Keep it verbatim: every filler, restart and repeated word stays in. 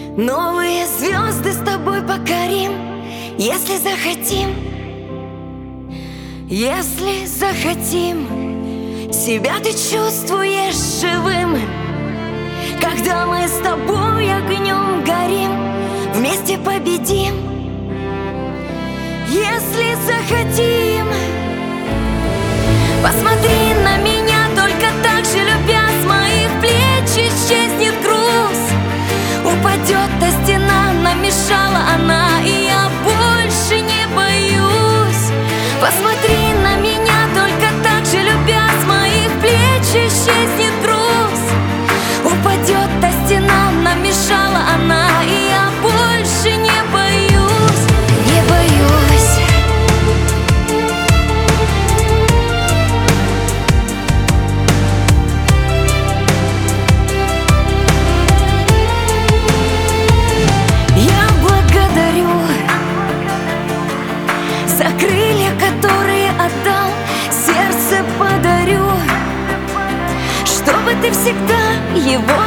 Новые звезды с тобой покорим, если захотим. Если захотим. Себя ты чувствуешь живым, когда мы с тобой огнем горим, вместе победим. Если захотим. Посмотри на меня только так же, любя, с моих плеч исчезнет груз. Упадет та стена, намешала она, и я больше не боюсь. Посмотри на меня только так же, любя, с моих плеч исчезнет груз. Упадет та стена, намешала она, и я больше не боюсь, не боюсь. Я благодарю за крылья, которые отдал, сердце подарю, чтобы ты всегда его